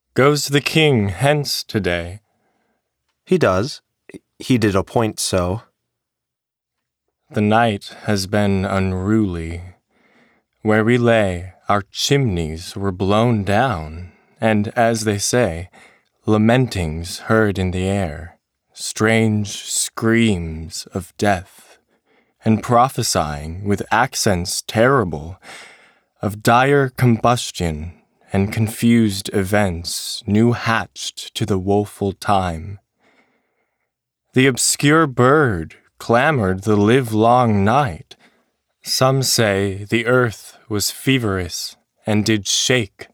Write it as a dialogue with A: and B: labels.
A: Goes the king hence today?
B: He does. He did appoint so.
A: The night has been unruly. Where we lay, our chimneys were blown down, and, as they say, lamentings heard in the air, strange screams of death, and prophesying with accents terrible of dire combustion and confused events new hatched to the woeful time. The obscure bird clamored the livelong night. Some say the earth was feverous and did shake